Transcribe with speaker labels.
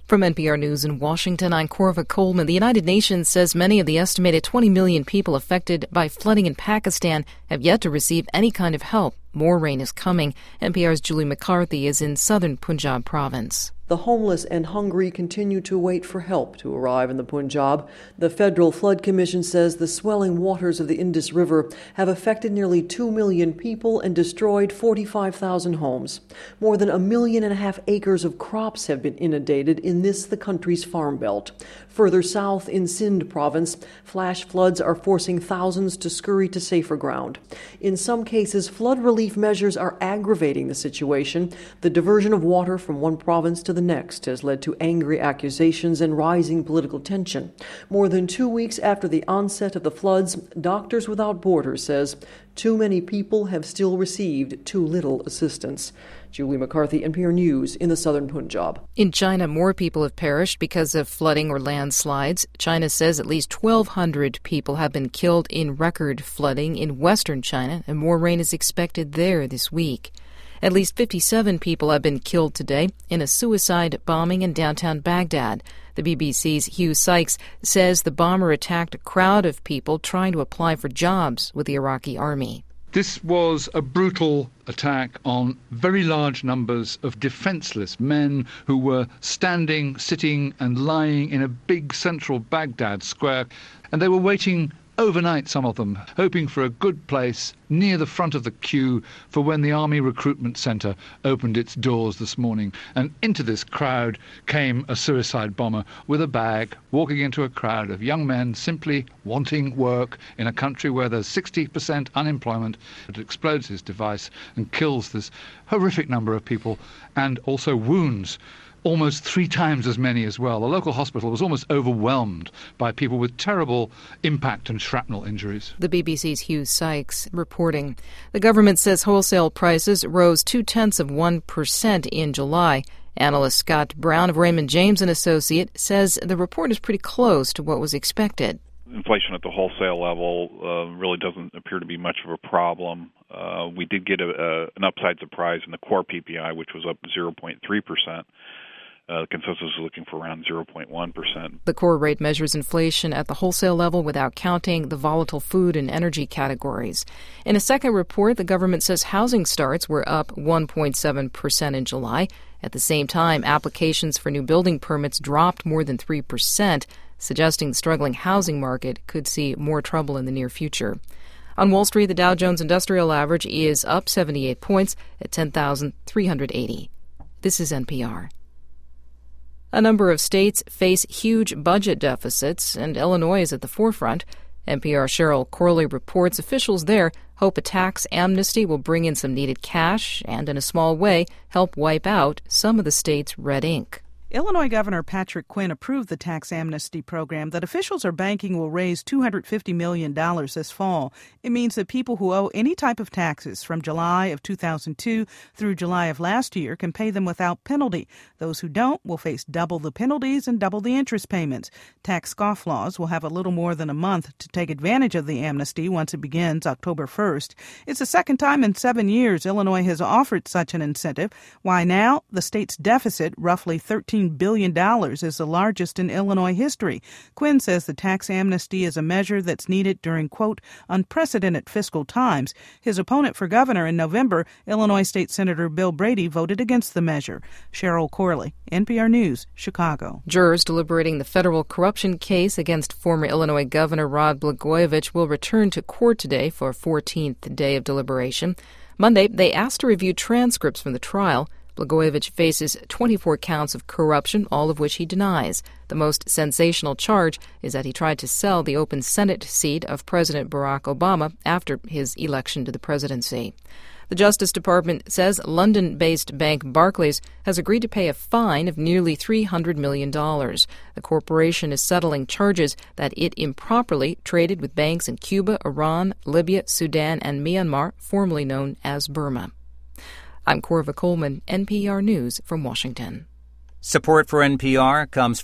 Speaker 1: From NPR News in Washington, I'm Corva Coleman. The United Nations says many of the estimated 20 million people affected by flooding in Pakistan have yet to receive any kind of help. More rain is coming. NPR's Julie McCarthy is in southern Punjab province.
Speaker 2: The homeless and hungry continue to wait for help to arrive in the Punjab. The Federal Flood Commission says the swelling waters of the Indus River have affected nearly 2 million people and destroyed 45,000 homes. More than 1.5 million acres of crops have been inundated in the country's farm belt. Further south in Sindh province, flash floods are forcing thousands to scurry to safer ground. In some cases, flood relief measures are aggravating the situation. The diversion of water from one province to the next has led to angry accusations and rising political tension. More than 2 weeks after the onset of the floods, Doctors Without Borders says too many people have still received too little assistance. Julie McCarthy, NPR News in the southern Punjab.
Speaker 1: In China, more people have perished because of flooding or landslides. China says at least 1,200 people have been killed in record flooding in western China, and more rain is expected there this week. At least 57 people have been killed today in a suicide bombing in downtown Baghdad. The BBC's Hugh Sykes says the bomber attacked a crowd of people trying to apply for jobs with the Iraqi army.
Speaker 3: This was a brutal attack on very large numbers of defenseless men who were standing, sitting and lying in a big central Baghdad square, and they were waiting overnight, some of them, hoping for a good place near the front of the queue for when the Army Recruitment Centre opened its doors this morning. And into this crowd came a suicide bomber with a bag, walking into a crowd of young men simply wanting work in a country where there's 60% unemployment. It explodes his device and kills this horrific number of people and also wounds almost 3 times as many as well. The local hospital was almost overwhelmed by people with terrible impact and shrapnel injuries.
Speaker 1: The BBC's Hugh Sykes reporting. The government says wholesale prices rose 0.2% in July. Analyst Scott Brown of Raymond James & Associate says the report is pretty close to what was expected.
Speaker 4: Inflation at the wholesale level really doesn't appear to be much of a problem. We did get an upside surprise in the core PPI, which was up 0.3%. The consensus is looking for around 0.1%.
Speaker 1: The core rate measures inflation at the wholesale level without counting the volatile food and energy categories. In a second report, the government says housing starts were up 1.7% in July. At the same time, applications for new building permits dropped more than 3%, suggesting the struggling housing market could see more trouble in the near future. On Wall Street, the Dow Jones Industrial Average is up 78 points at 10,380. This is NPR. A number of states face huge budget deficits, and Illinois is at the forefront. NPR Cheryl Corley reports officials there hope a tax amnesty will bring in some needed cash and, in a small way, help wipe out some of the state's red ink.
Speaker 5: Illinois Governor Patrick Quinn approved the tax amnesty program that officials are banking will raise $250 million this fall. It means that people who owe any type of taxes from July of 2002 through July of last year can pay them without penalty. Those who don't will face double the penalties and double the interest payments. Tax scofflaws will have a little more than a month to take advantage of the amnesty once it begins October 1st. It's the second time in 7 years Illinois has offered such an incentive. Why now? The state's deficit, roughly $13 billion, is the largest in Illinois history. Quinn says the tax amnesty is a measure that's needed during, quote, unprecedented fiscal times. His opponent for governor in November, Illinois State Senator Bill Brady, voted against the measure. Cheryl Corley, NPR News, Chicago.
Speaker 1: Jurors deliberating the federal corruption case against former Illinois Governor Rod Blagojevich will return to court today for a 14th day of deliberation. Monday, they asked to review transcripts from the trial. Blagojevich faces 24 counts of corruption, all of which he denies. The most sensational charge is that he tried to sell the open Senate seat of President Barack Obama after his election to the presidency. The Justice Department says London-based bank Barclays has agreed to pay a fine of nearly $300 million. The corporation is settling charges that it improperly traded with banks in Cuba, Iran, Libya, Sudan, and Myanmar, formerly known as Burma. I'm Corva Coleman, NPR News from Washington.
Speaker 6: Support for NPR comes from